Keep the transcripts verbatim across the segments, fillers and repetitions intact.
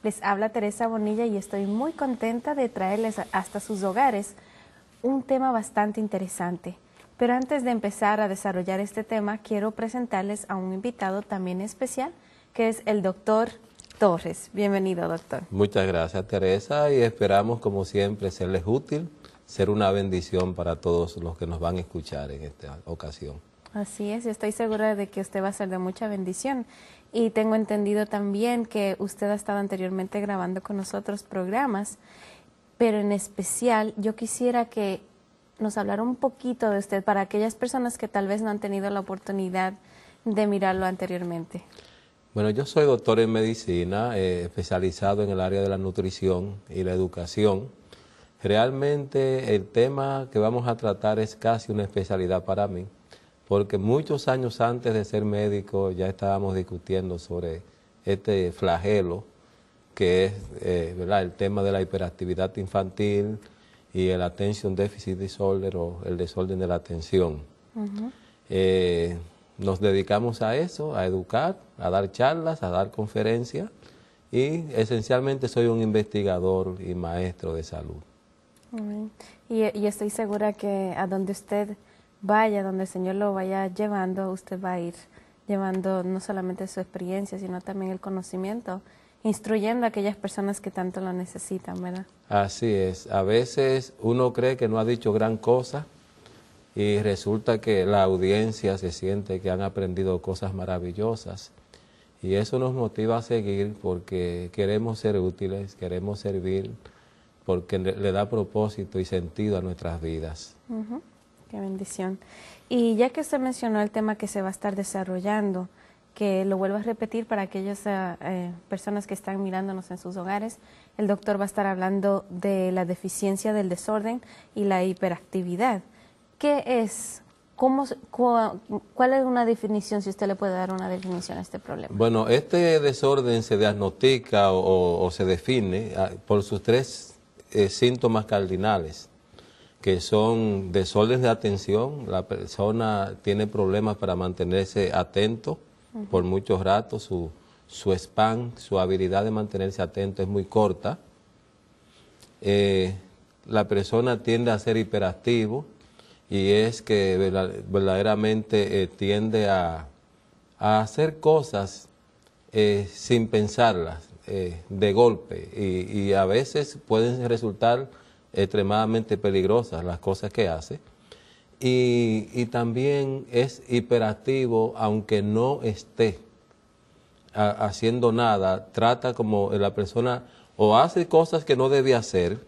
Les habla Teresa Bonilla y estoy muy contenta de traerles hasta sus hogares un tema bastante interesante. Pero antes de empezar a desarrollar este tema, quiero presentarles a un invitado también especial, que es el doctor Torres. Bienvenido, doctor. Muchas gracias, Teresa, y esperamos, como siempre, serles útil, ser una bendición para todos los que nos van a escuchar en esta ocasión. Así es, estoy segura de que usted va a ser de mucha bendición. Y tengo entendido también que usted ha estado anteriormente grabando con nosotros programas, pero en especial yo quisiera que nos hablara un poquito de usted para aquellas personas que tal vez no han tenido la oportunidad de mirarlo anteriormente. Bueno, yo soy doctor en medicina, eh, especializado en el área de la nutrición y la educación. Realmente el tema que vamos a tratar es casi una especialidad para mí, porque muchos años antes de ser médico ya estábamos discutiendo sobre este flagelo que es eh, ¿verdad? el tema de la hiperactividad infantil y el Attention Deficit Disorder o el desorden de la atención. Uh-huh. eh, nos dedicamos a eso, a educar, a dar charlas, a dar conferencias y esencialmente soy un investigador y maestro de salud. Uh-huh. y, y estoy segura que a donde usted vaya, donde el Señor lo vaya llevando, usted va a ir llevando no solamente su experiencia, sino también el conocimiento, instruyendo a aquellas personas que tanto lo necesitan, ¿verdad? Así es. A veces uno cree que no ha dicho gran cosa y resulta que la audiencia se siente que han aprendido cosas maravillosas y eso nos motiva a seguir porque queremos ser útiles, queremos servir, porque le da propósito y sentido a nuestras vidas. Uh-huh. Qué bendición. Y ya que usted mencionó el tema que se va a estar desarrollando, que lo vuelvo a repetir para aquellas eh, personas que están mirándonos en sus hogares, el doctor va a estar hablando de la deficiencia del desorden y la hiperactividad. ¿Qué es? ¿Cómo, cu, ¿Cuál es una definición, si usted le puede dar una definición a este problema? Bueno, este desorden se diagnostica o, o, o se define por sus tres eh, síntomas cardinales, que son desorden de atención. La persona tiene problemas para mantenerse atento uh-huh. por muchos ratos, su, su span, su habilidad de mantenerse atento es muy corta. Eh, la persona tiende a ser hiperactivo y es que verdaderamente eh, tiende a, a hacer cosas eh, sin pensarlas, eh, de golpe, y, y a veces pueden resultar extremadamente peligrosas las cosas que hace, y, y también es hiperactivo aunque no esté a, haciendo nada, trata como la persona o hace cosas que no debe hacer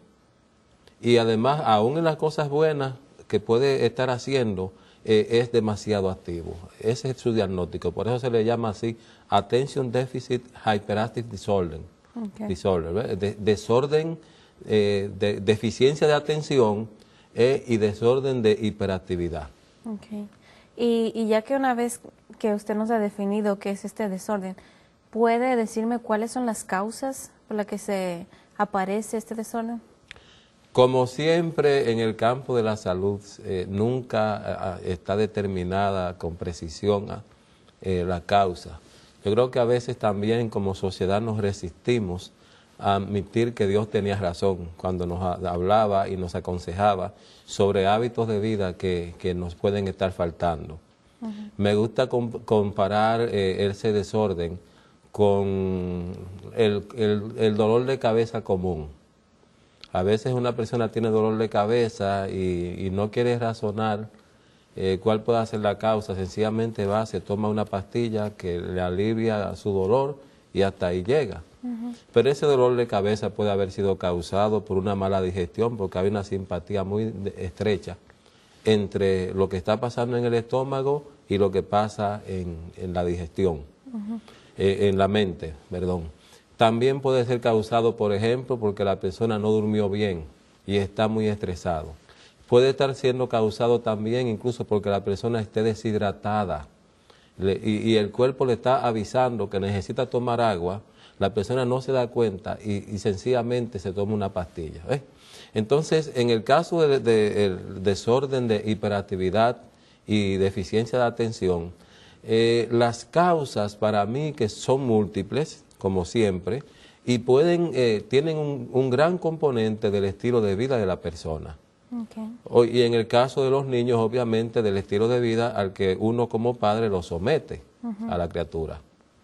y además aún en las cosas buenas que puede estar haciendo eh, es demasiado activo. Ese es su diagnóstico, por eso se le llama así Attention Deficit Hyperactive Disorder, okay. disorder de, desorden Eh, de deficiencia de atención eh, y desorden de hiperactividad. Okay. Y, y ya que una vez que usted nos ha definido qué es este desorden, ¿puede decirme cuáles son las causas por las que se aparece este desorden? Como siempre en el campo de la salud, eh, nunca eh, está determinada con precisión eh, la causa. Yo creo que a veces también como sociedad nos resistimos a admitir que Dios tenía razón cuando nos hablaba y nos aconsejaba sobre hábitos de vida que, que nos pueden estar faltando. Uh-huh. Me gusta comp comparar eh, ese desorden con el, el, el dolor de cabeza común. A veces una persona tiene dolor de cabeza y, y no quiere razonar eh, cuál puede ser la causa, sencillamente va, se toma una pastilla que le alivia su dolor y hasta ahí llega. Uh-huh. Pero ese dolor de cabeza puede haber sido causado por una mala digestión, porque hay una simpatía muy estrecha entre lo que está pasando en el estómago y lo que pasa en, en la digestión, uh-huh. eh, en la mente, perdón. También puede ser causado, por ejemplo, porque la persona no durmió bien y está muy estresado. Puede estar siendo causado también incluso porque la persona esté deshidratada le, y, y el cuerpo le está avisando que necesita tomar agua. La persona no se da cuenta y, y sencillamente se toma una pastilla. ¿eh? Entonces, en el caso del de, de, desorden de hiperactividad y deficiencia de atención, eh, las causas para mí que son múltiples, como siempre, y pueden eh, tienen un, un gran componente del estilo de vida de la persona. Okay. O, y en el caso de los niños, obviamente, del estilo de vida al que uno como padre lo somete uh-huh. a la criatura.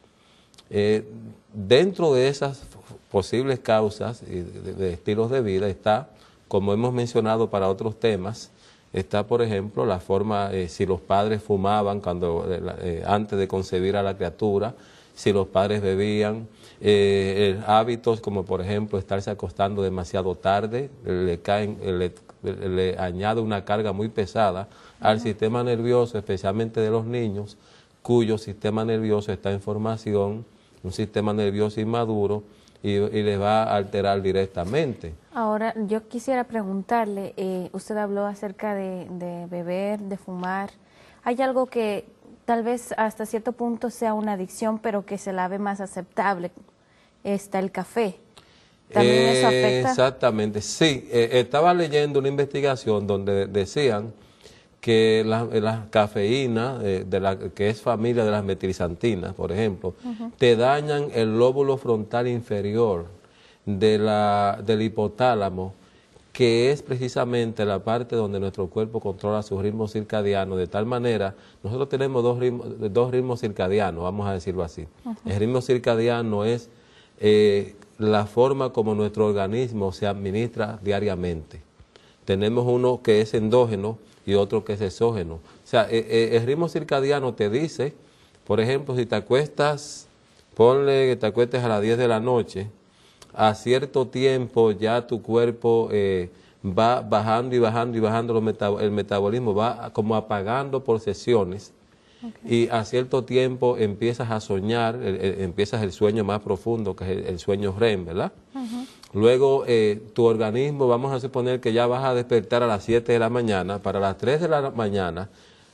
Eh, dentro de esas posibles causas de, de, de estilos de vida está, como hemos mencionado para otros temas, está, por ejemplo, la forma, eh, si los padres fumaban cuando eh, antes de concebir a la criatura, si los padres bebían, eh, hábitos como, por ejemplo, estarse acostando demasiado tarde, le, caen, le, le añade una carga muy pesada uh-huh. al sistema nervioso, especialmente de los niños, cuyo sistema nervioso está en formación, un sistema nervioso inmaduro, y, y les va a alterar directamente. Ahora, yo quisiera preguntarle, eh, usted habló acerca de, de beber, de fumar. ¿Hay algo que tal vez hasta cierto punto sea una adicción, pero que se la ve más aceptable? Está el café. ¿También eh, eso afecta? Exactamente, sí. Eh, estaba leyendo una investigación donde decían que la, la cafeína, eh, de la, que es familia de las metilxantinas, por ejemplo, uh-huh. te dañan el lóbulo frontal inferior de la, del hipotálamo, que es precisamente la parte donde nuestro cuerpo controla su ritmo circadiano, de tal manera, nosotros tenemos dos ritmos, dos ritmos circadianos, vamos a decirlo así. Uh-huh. El ritmo circadiano es eh, la forma como nuestro organismo se administra diariamente. Tenemos uno que es endógeno y otro que es exógeno. O sea, eh, eh, el ritmo circadiano te dice, por ejemplo, si te acuestas, ponle que te acuestes a las diez de la noche, a cierto tiempo ya tu cuerpo eh, va bajando y bajando y bajando los metab- el metabolismo, va como apagando por sesiones, okay. y a cierto tiempo empiezas a soñar, el, el, empiezas el sueño más profundo, que es el, el sueño R E M, ¿verdad? Uh-huh. Luego eh, tu organismo, vamos a suponer que ya vas a despertar a las siete de la mañana, para las tres de la mañana,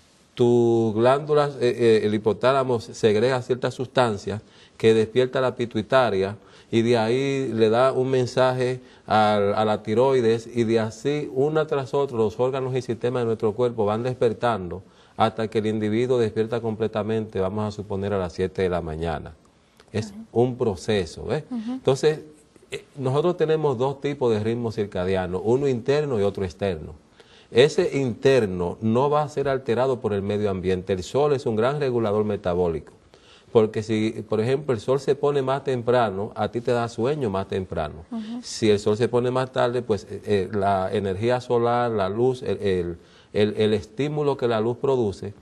tus glándulas, eh, eh, el hipotálamo segrega ciertas sustancias que despierta la pituitaria, y de ahí le da un mensaje a, a la tiroides, y de así, una tras otra, los órganos y sistemas de nuestro cuerpo van despertando hasta que el individuo despierta completamente, vamos a suponer a las siete de la mañana. Es uh-huh. un proceso, ¿ves? Uh-huh. Entonces, eh, nosotros tenemos dos tipos de ritmo circadiano, uno interno y otro externo. Ese interno no va a ser alterado por el medio ambiente. El sol es un gran regulador metabólico. Porque si, por ejemplo, el sol se pone más temprano, a ti te da sueño más temprano. Uh-huh. Si el sol se pone más tarde, pues eh, la energía solar, la luz, el, el, el, el estímulo que la luz produce,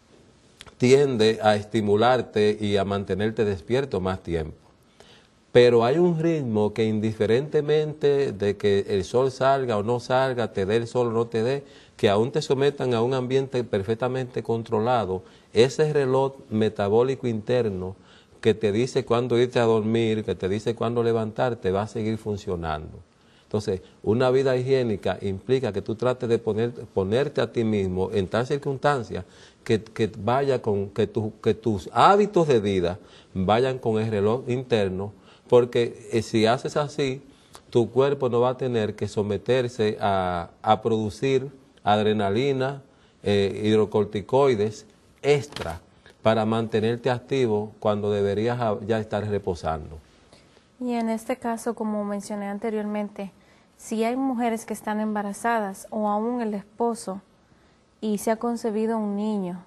tiende a estimularte y a mantenerte despierto más tiempo. Pero hay un ritmo que indiferentemente de que el sol salga o no salga, te dé el sol o no te dé, que aún te sometan a un ambiente perfectamente controlado, ese reloj metabólico interno que te dice cuándo irte a dormir, que te dice cuándo levantarte, va a seguir funcionando. Entonces, una vida higiénica implica que tú trates de poner, ponerte a ti mismo en tal circunstancia que, que vaya con, que, tu, que tus hábitos de vida vayan con el reloj interno, porque eh, si haces así, tu cuerpo no va a tener que someterse a, a producir adrenalina, eh, hidrocorticoides extra para mantenerte activo cuando deberías ya estar reposando. Y en este caso, como mencioné anteriormente, si hay mujeres que están embarazadas o aún el esposo y se ha concebido un niño,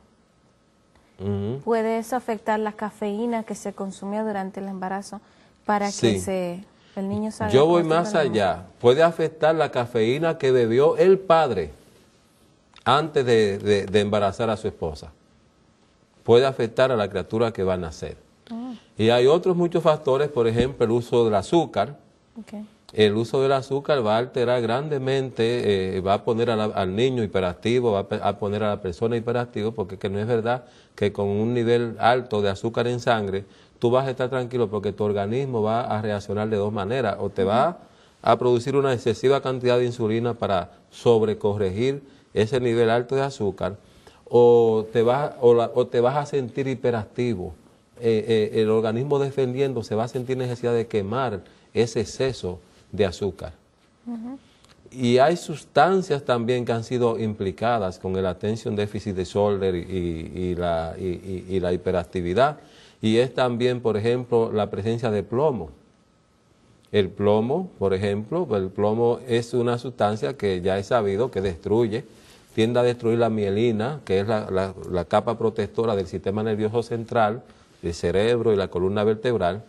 uh-huh. ¿puede eso afectar la cafeína que se consumió durante el embarazo para sí. que se, el niño salga? Yo voy más allá. Puede afectar la cafeína que bebió el padre antes de, de, de embarazar a su esposa. Puede afectar a la criatura que va a nacer. Uh-huh. Y hay otros muchos factores, por ejemplo, el uso del azúcar. Okay. El uso del azúcar va a alterar grandemente, eh, va a poner a la, al niño hiperactivo, va a, a poner a la persona hiperactivo, porque que no es verdad que con un nivel alto de azúcar en sangre, tú vas a estar tranquilo porque tu organismo va a reaccionar de dos maneras. O te uh-huh. va a producir una excesiva cantidad de insulina para sobrecorregir ese nivel alto de azúcar, o te, va, o la, o te vas a sentir hiperactivo. Eh, eh, el organismo defendiendo se va a sentir necesidad de quemar ese exceso de azúcar. Uh-huh. Y hay sustancias también que han sido implicadas con el attention deficit disorder y, y, y, la, y, y, y la hiperactividad, y es también, por ejemplo, la presencia de plomo. El plomo, por ejemplo, el plomo es una sustancia que ya es sabido que destruye, tiende a destruir la mielina, que es la, la, la capa protectora del sistema nervioso central, el cerebro y la columna vertebral.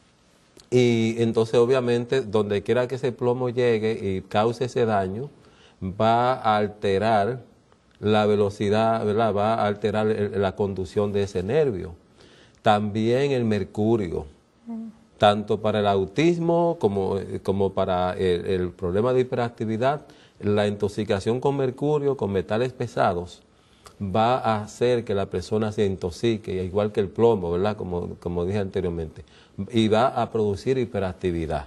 Y entonces, obviamente, donde quiera que ese plomo llegue y cause ese daño, va a alterar la velocidad, ¿verdad? Va a alterar el, la conducción de ese nervio. También el mercurio. Tanto para el autismo como, como para el, el problema de hiperactividad, la intoxicación con mercurio, con metales pesados, va a hacer que la persona se intoxique, igual que el plomo, ¿verdad? Como, como dije anteriormente, y va a producir hiperactividad.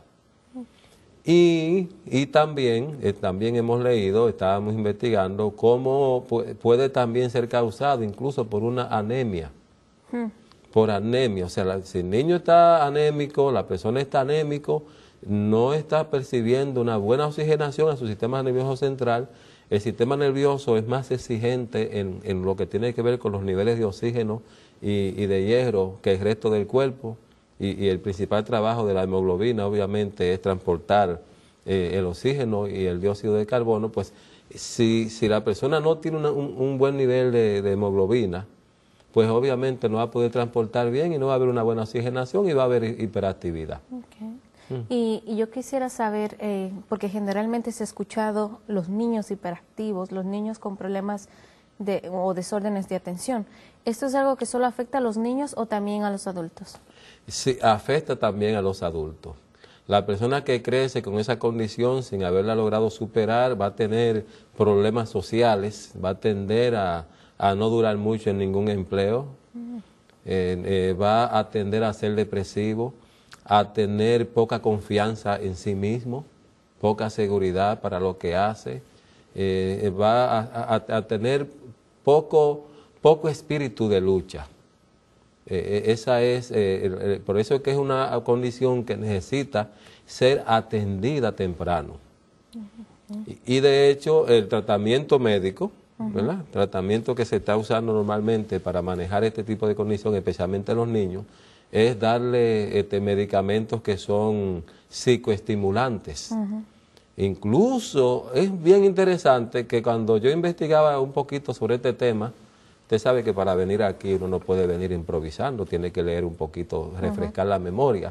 Y, y también, eh, también hemos leído, estábamos investigando, cómo pu puede también ser causado incluso por una anemia. Hmm. Por anemia, o sea, la, si el niño está anémico, la persona está anémico, no está percibiendo una buena oxigenación a su sistema nervioso central, el sistema nervioso es más exigente en, en lo que tiene que ver con los niveles de oxígeno y, y de hierro que el resto del cuerpo, y, y el principal trabajo de la hemoglobina obviamente es transportar eh, el oxígeno y el dióxido de carbono. Pues si, si la persona no tiene una, un, un buen nivel de, de hemoglobina, pues obviamente no va a poder transportar bien y no va a haber una buena oxigenación y va a haber hiperactividad. Okay. Mm. Y, y yo quisiera saber, eh, porque generalmente se ha escuchado los niños hiperactivos, los niños con problemas de, o desórdenes de atención. ¿Esto es algo que solo afecta a los niños o también a los adultos? Sí, afecta también a los adultos. La persona que crece con esa condición sin haberla logrado superar va a tener problemas sociales, va a tender a... a no durar mucho en ningún empleo, uh-huh. eh, eh, va a tender a ser depresivo, a tener poca confianza en sí mismo, poca seguridad para lo que hace, eh, va a, a, a tener poco, poco espíritu de lucha. Eh, esa es, eh, el, el, por eso es que es una condición que necesita ser atendida temprano. Uh-huh. y, y de hecho el tratamiento médico, ¿verdad? Uh-huh. Tratamiento que se está usando normalmente para manejar este tipo de condición, especialmente en los niños, es darle este, medicamentos que son psicoestimulantes. Uh-huh. Incluso es bien interesante que cuando yo investigaba un poquito sobre este tema, usted sabe que para venir aquí uno no puede venir improvisando, tiene que leer un poquito, refrescar uh-huh. la memoria.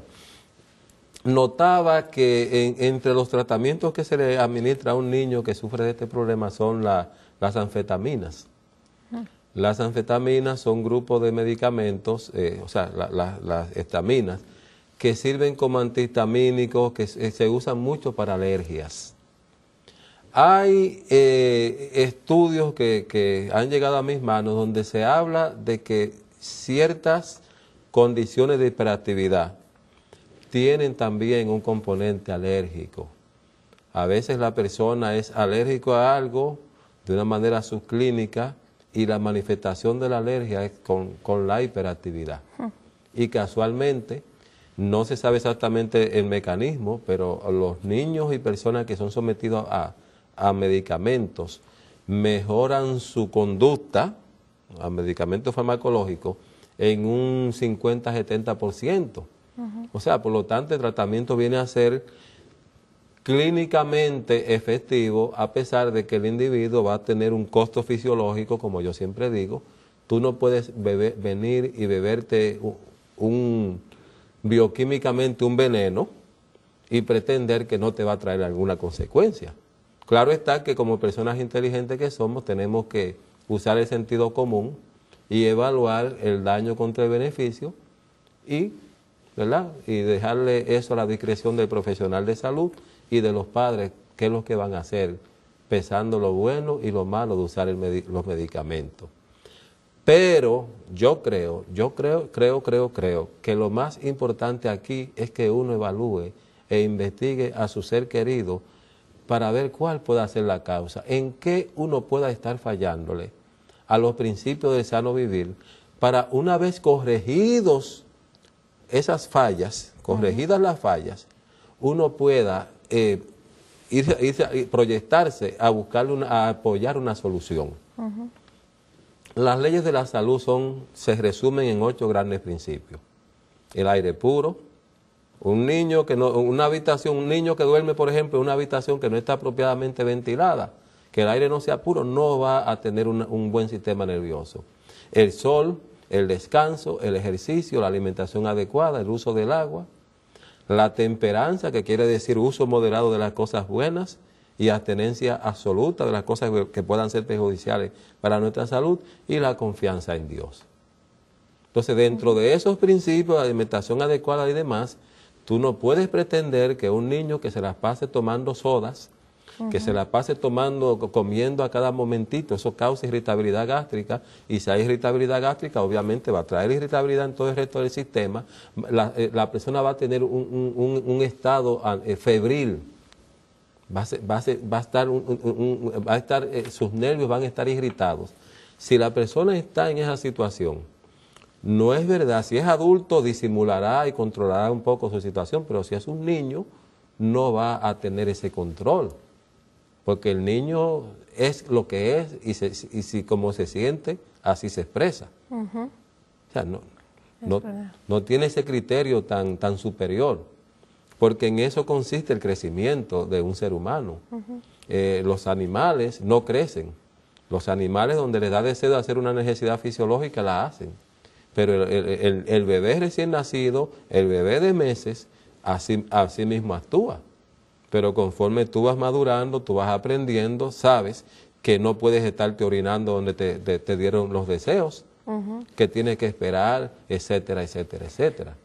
Notaba que en, entre los tratamientos que se le administra a un niño que sufre de este problema son la las anfetaminas. Ah. Las anfetaminas son grupos de medicamentos, eh, o sea, la, la, las estaminas, que sirven como antihistamínicos, que se, se usan mucho para alergias. Hay eh, estudios que, que han llegado a mis manos donde se habla de que ciertas condiciones de hiperactividad tienen también un componente alérgico. A veces la persona es alérgico a algo de una manera subclínica y la manifestación de la alergia es con, con la hiperactividad. Hmm. Y casualmente, no se sabe exactamente el mecanismo, pero los niños y personas que son sometidos a, a medicamentos mejoran su conducta, a medicamentos farmacológicos, en un cincuenta a setenta por ciento. Uh-huh. O sea, por lo tanto, el tratamiento viene a ser clínicamente efectivo, a pesar de que el individuo va a tener un costo fisiológico, como yo siempre digo. Tú no puedes beber, venir y beberte un, un bioquímicamente un veneno y pretender que no te va a traer alguna consecuencia. Claro está que como personas inteligentes que somos, tenemos que usar el sentido común y evaluar el daño contra el beneficio y, ¿verdad? Y dejarle eso a la discreción del profesional de salud y de los padres, qué es lo que van a hacer, pesando lo bueno y lo malo de usar el medi- los medicamentos. Pero yo creo, yo creo, creo, creo, creo que lo más importante aquí es que uno evalúe e investigue a su ser querido para ver cuál puede ser la causa, en qué uno pueda estar fallándole a los principios del sano vivir, para una vez corregidos esas fallas, corregidas uh-huh. las fallas, uno pueda eh, ir, ir, proyectarse a buscar una, a apoyar una solución. Uh-huh. Las leyes de la salud son, se resumen en ocho grandes principios: el aire puro, Un niño que no, una habitación, un niño que duerme, por ejemplo, en una habitación que no está apropiadamente ventilada, que el aire no sea puro, no va a tener una, un buen sistema nervioso. El sol, el descanso, el ejercicio, la alimentación adecuada, el uso del agua, la temperancia, que quiere decir uso moderado de las cosas buenas y abstenencia absoluta de las cosas que puedan ser perjudiciales para nuestra salud, y la confianza en Dios. Entonces, dentro de esos principios de alimentación adecuada y demás, tú no puedes pretender que un niño que se las pase tomando sodas, uh-huh. que se las pase tomando, comiendo a cada momentito, eso causa irritabilidad gástrica, y si hay irritabilidad gástrica, obviamente va a traer irritabilidad en todo el resto del sistema. La, eh, la persona va a tener un, un, un estado eh, febril, va a, ser, va a, ser, va a estar, un, un, un, va a estar eh, sus nervios van a estar irritados. Si la persona está en esa situación, no es verdad, si es adulto disimulará y controlará un poco su situación, pero si es un niño no va a tener ese control, porque el niño es lo que es y, se, y si como se siente, así se expresa. Uh-huh. O sea, no, no, no tiene ese criterio tan, tan superior, porque en eso consiste el crecimiento de un ser humano. Uh-huh. Eh, los animales no crecen, los animales donde les da deseo de hacer una necesidad fisiológica la hacen. Pero el, el, el bebé recién nacido, el bebé de meses, así, así mismo actúa. Pero conforme tú vas madurando, tú vas aprendiendo, sabes que no puedes estarte orinando donde te, te, te dieron los deseos, uh-huh. que tienes que esperar, etcétera, etcétera, etcétera.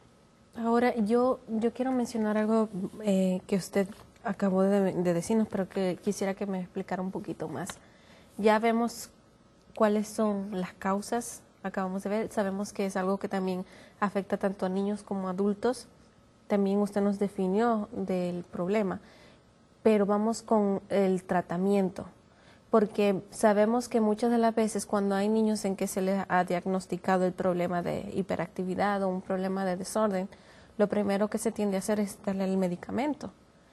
Ahora, yo, yo quiero mencionar algo eh, que usted acabó de, de decirnos, pero que quisiera que me explicara un poquito más. Ya vemos cuáles son las causas. Acabamos de ver, sabemos que es algo que también afecta tanto a niños como a adultos. También usted nos definió del problema, pero vamos con el tratamiento, porque sabemos que muchas de las veces cuando hay niños en que se les ha diagnosticado el problema de hiperactividad o un problema de desorden, lo primero que se tiende a hacer es darle el medicamento.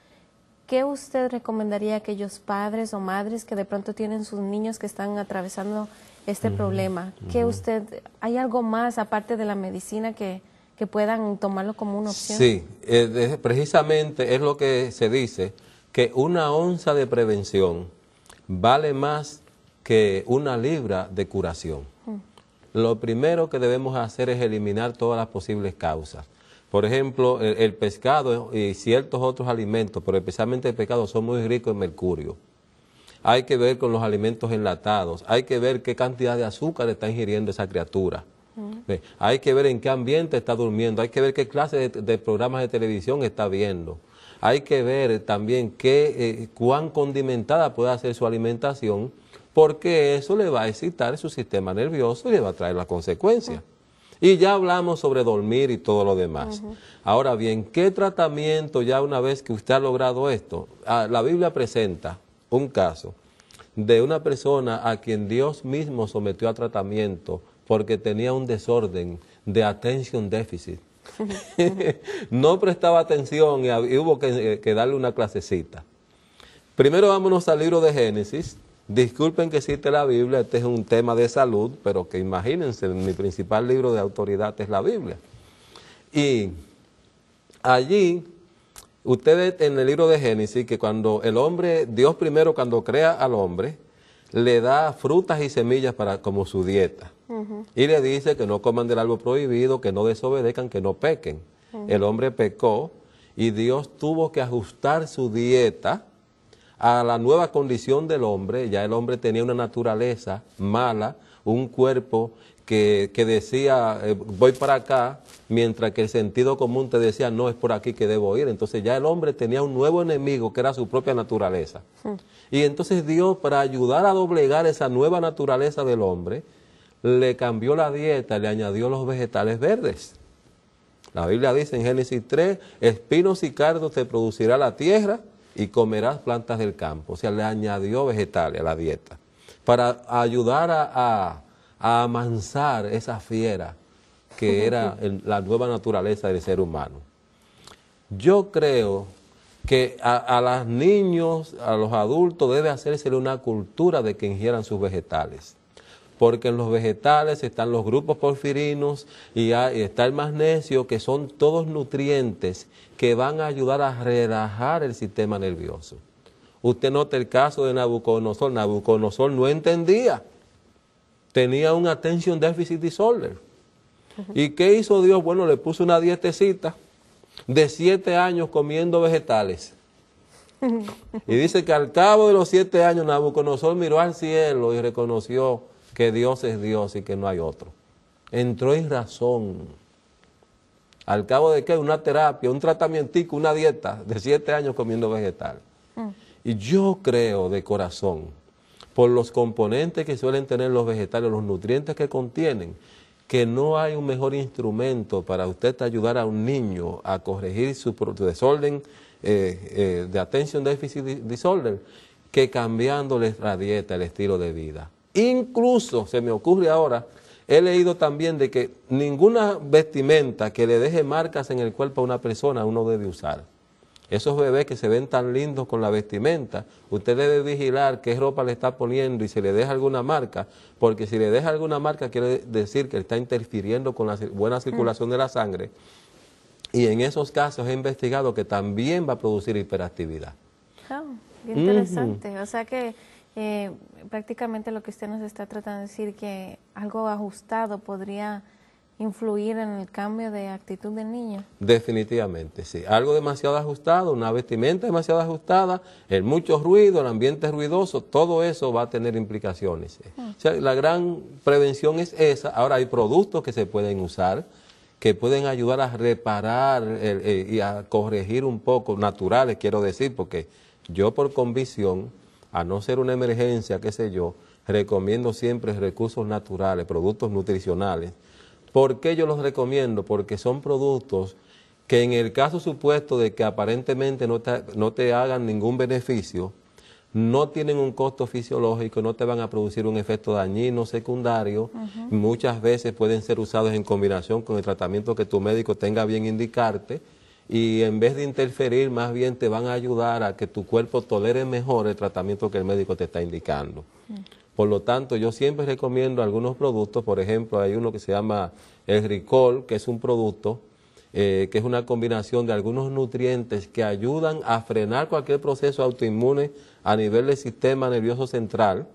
¿Qué usted recomendaría a aquellos padres o madres que de pronto tienen sus niños que están atravesando este uh-huh, problema? ¿Qué uh-huh. usted, hay algo más aparte de la medicina que, que puedan tomarlo como una opción? Sí, eh, de, precisamente es lo que se dice, que una onza de prevención vale más que una libra de curación. Uh-huh. Lo primero que debemos hacer es eliminar todas las posibles causas. Por ejemplo, el, el pescado y ciertos otros alimentos, pero especialmente el pescado, son muy ricos en mercurio. Hay que ver con los alimentos enlatados, hay que ver qué cantidad de azúcar está ingiriendo esa criatura. Uh-huh. Hay que ver en qué ambiente está durmiendo, hay que ver qué clase de, de programas de televisión está viendo. Hay que ver también qué, eh, cuán condimentada puede ser su alimentación, porque eso le va a excitar su sistema nervioso y le va a traer las consecuencias. Uh-huh. Y ya hablamos sobre dormir y todo lo demás. Uh-huh. Ahora bien, ¿qué tratamiento ya una vez que usted ha logrado esto? Ah, la Biblia presenta un caso de una persona a quien Dios mismo sometió a tratamiento porque tenía un desorden de attention deficit. No prestaba atención y, y hubo que, que darle una clasecita. Primero vámonos al libro de Génesis. Disculpen que cite la Biblia, este es un tema de salud, pero que imagínense, mi principal libro de autoridad es la Biblia. Y allí, ustedes en el libro de Génesis, que cuando el hombre, Dios primero cuando crea al hombre, le da frutas y semillas para como su dieta. Uh-huh. Y le dice que no coman del árbol prohibido, que no desobedezcan, que no pequen. Uh-huh. El hombre pecó y Dios tuvo que ajustar su dieta a la nueva condición del hombre. Ya el hombre tenía una naturaleza mala, un cuerpo que, que decía, eh, voy para acá, mientras que el sentido común te decía, no, es por aquí que debo ir. Entonces ya el hombre tenía un nuevo enemigo que era su propia naturaleza. Sí. Y entonces Dios, para ayudar a doblegar esa nueva naturaleza del hombre, le cambió la dieta, le añadió los vegetales verdes. La Biblia dice en Génesis tres, espinos y cardos te producirá la tierra, y comerás plantas del campo. O sea, le añadió vegetales a la dieta para ayudar a, a, a amansar esa fiera que era el, la nueva naturaleza del ser humano. Yo creo que a, a los niños, a los adultos, debe hacérsele una cultura de que ingieran sus vegetales. porque en los vegetales están los grupos porfirinos y, hay, y está el magnesio, que son todos nutrientes que van a ayudar a relajar el sistema nervioso. Usted nota el caso de Nabucodonosor. Nabucodonosor no entendía, tenía un attention deficit disorder. ¿Y qué hizo Dios? Bueno, le puso una dietecita de siete años comiendo vegetales. Y dice que al cabo de los siete años Nabucodonosor miró al cielo y reconoció que Dios es Dios y que no hay otro. Entró en razón. Al cabo de qué, una terapia, un tratamientico, una dieta de siete años comiendo vegetal. Mm. Y yo creo de corazón, por los componentes que suelen tener los vegetales, los nutrientes que contienen, que no hay un mejor instrumento para usted ayudar a un niño a corregir su desorden eh, eh, de attention deficit disorder que cambiándole la dieta, el estilo de vida. Incluso, se me ocurre ahora, he leído también de que ninguna vestimenta que le deje marcas en el cuerpo a una persona uno debe usar. Esos bebés que se ven tan lindos con la vestimenta, usted debe vigilar qué ropa le está poniendo y si le deja alguna marca, porque si le deja alguna marca quiere decir que está interfiriendo con la buena circulación mm. de la sangre. Y en esos casos he investigado que también va a producir hiperactividad. Oh, qué interesante. Uh-huh. O sea que eh, prácticamente lo que usted nos está tratando de decir, que algo ajustado podría influir en el cambio de actitud del niño. Definitivamente, sí. Algo demasiado ajustado, una vestimenta demasiado ajustada, el mucho ruido, el ambiente ruidoso, todo eso va a tener implicaciones. Hmm. O sea, la gran prevención es esa. Ahora hay productos que se pueden usar, que pueden ayudar a reparar el, eh, y a corregir un poco, naturales quiero decir, porque yo por convicción, a no ser una emergencia, qué sé yo, recomiendo siempre recursos naturales, productos nutricionales. ¿Por qué yo los recomiendo? Porque son productos que en el caso supuesto de que aparentemente no te, no te hagan ningún beneficio, no tienen un costo fisiológico, no te van a producir un efecto dañino secundario, uh-huh. muchas veces pueden ser usados en combinación con el tratamiento que tu médico tenga bien indicarte, y en vez de interferir, más bien te van a ayudar a que tu cuerpo tolere mejor el tratamiento que el médico te está indicando. Uh-huh. Por lo tanto, yo siempre recomiendo algunos productos. Por ejemplo, hay uno que se llama el Ricol, que es un producto eh, que es una combinación de algunos nutrientes que ayudan a frenar cualquier proceso autoinmune a nivel del sistema nervioso central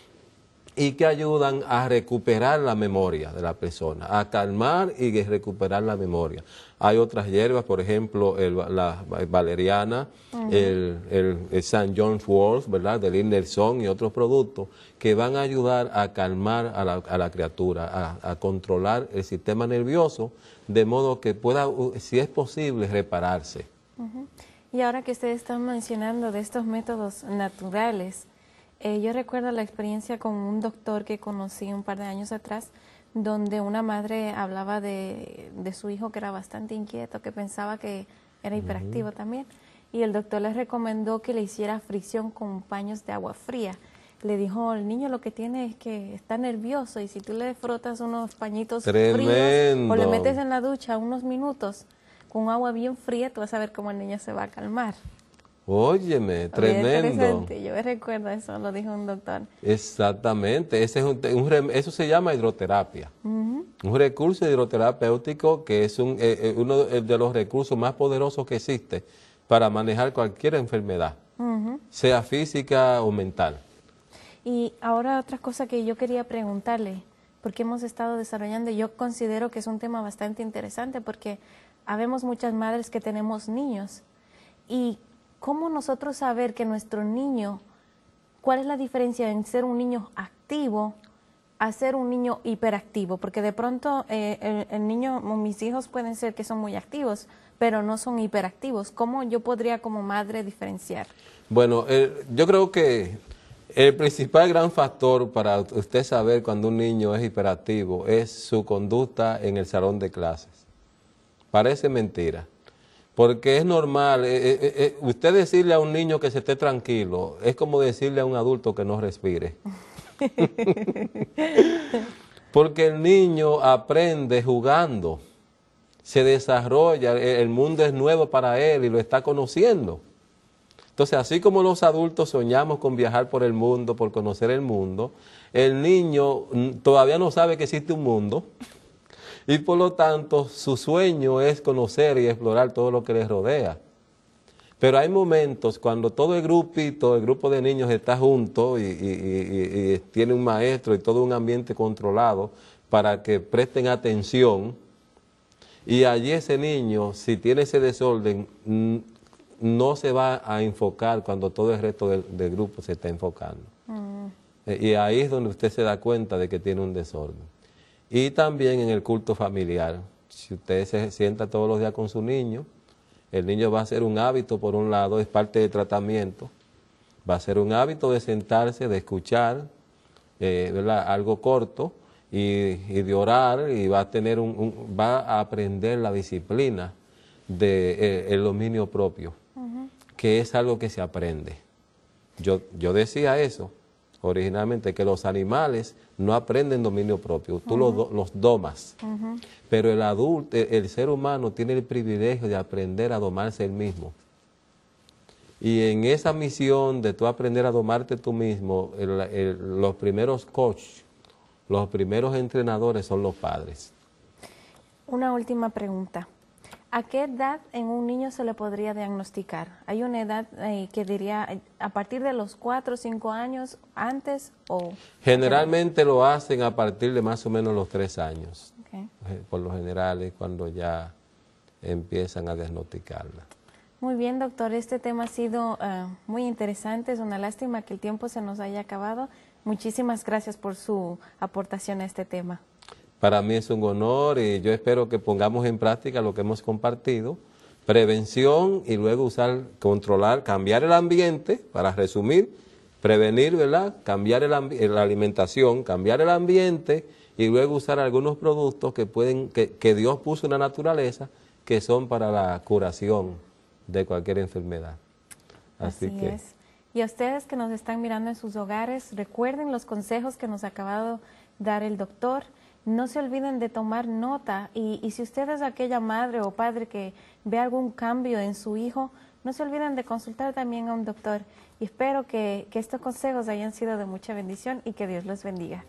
y que ayudan a recuperar la memoria de la persona, a calmar y recuperar la memoria. Hay otras hierbas, por ejemplo, el, la valeriana, uh-huh. el, el, el Saint John's Wort, ¿verdad?, del Innerson y otros productos que van a ayudar a calmar a la, a la criatura, a, a controlar el sistema nervioso, de modo que pueda, si es posible, repararse. Uh-huh. Y ahora que ustedes están mencionando de estos métodos naturales, eh, yo recuerdo la experiencia con un doctor que conocí un par de años atrás, donde una madre hablaba de, de su hijo que era bastante inquieto, que pensaba que era hiperactivo uh-huh. también, y el doctor le recomendó que le hiciera fricción con paños de agua fría. Le dijo, el niño lo que tiene es que está nervioso, y si tú le frotas unos pañitos Tremendo. fríos o le metes en la ducha unos minutos con agua bien fría, tú vas a ver cómo el niño se va a calmar. Óyeme, tremendo. Yo me recuerdo eso, lo dijo un doctor. Exactamente, ese es un, un, eso se llama hidroterapia. Uh-huh. Un recurso hidroterapéutico que es un, eh, uno de los recursos más poderosos que existe para manejar cualquier enfermedad, uh-huh. sea física o mental. Y ahora otra cosa que yo quería preguntarle, porque hemos estado desarrollando, yo considero que es un tema bastante interesante, porque habemos muchas madres que tenemos niños, y ¿cómo nosotros saber que nuestro niño, cuál es la diferencia en ser un niño activo a ser un niño hiperactivo? Porque de pronto eh, el, el niño, mis hijos pueden ser que son muy activos, pero no son hiperactivos. ¿Cómo yo podría como madre diferenciar? Bueno, eh, yo creo que el principal gran factor para usted saber cuando un niño es hiperactivo es su conducta en el salón de clases. Parece mentira. Porque es normal, eh, eh, eh, usted decirle a un niño que se esté tranquilo, es como decirle a un adulto que no respire. Porque el niño aprende jugando, se desarrolla, el mundo es nuevo para él y lo está conociendo. Entonces, así como los adultos soñamos con viajar por el mundo, por conocer el mundo, el niño todavía no sabe que existe un mundo y por lo tanto su sueño es conocer y explorar todo lo que les rodea. Pero hay momentos cuando todo el grupito, el grupo de niños está junto y, y, y, y tiene un maestro y todo un ambiente controlado para que presten atención, y allí ese niño, si tiene ese desorden, no se va a enfocar cuando todo el resto del, del grupo se está enfocando. Mm. Y ahí es donde usted se da cuenta de que tiene un desorden. Y también en el culto familiar, si usted se sienta todos los días con su niño, el niño va a ser un hábito, por un lado, es parte del tratamiento, va a ser un hábito de sentarse, de escuchar, eh, ¿verdad?, algo corto, y, y de orar, y va a tener un, un va a aprender la disciplina de eh, el dominio propio, uh-huh. que es algo que se aprende. Yo, yo decía eso originalmente, que los animales no aprenden dominio propio, tú uh-huh. los, los domas, uh-huh. pero el adulto, el, el ser humano tiene el privilegio de aprender a domarse él mismo. Y en esa misión de tú aprender a domarte tú mismo, el, el, los primeros coaches, los primeros entrenadores son los padres. Una última pregunta. ¿A qué edad en un niño se le podría diagnosticar? ¿Hay una edad eh, que diría a partir de los cuatro o cinco años, antes o...? Generalmente lo hacen a partir de más o menos los tres años. Okay. Por lo general es cuando ya empiezan a diagnosticarla. Muy bien, doctor. Este tema ha sido uh, muy interesante. Es una lástima que el tiempo se nos haya acabado. Muchísimas gracias por su aportación a este tema. Para mí es un honor y yo espero que pongamos en práctica lo que hemos compartido. Prevención y luego usar, controlar, cambiar el ambiente, para resumir, prevenir, ¿verdad? Cambiar el la alimentación, cambiar el ambiente y luego usar algunos productos que, pueden, que, que Dios puso en la naturaleza, que son para la curación de cualquier enfermedad. Así, Así que, es. Y a ustedes que nos están mirando en sus hogares, recuerden los consejos que nos ha acabado de dar el doctor. No se olviden de tomar nota y, y si usted es aquella madre o padre que ve algún cambio en su hijo, no se olviden de consultar también a un doctor. Y espero que, que estos consejos hayan sido de mucha bendición y que Dios los bendiga.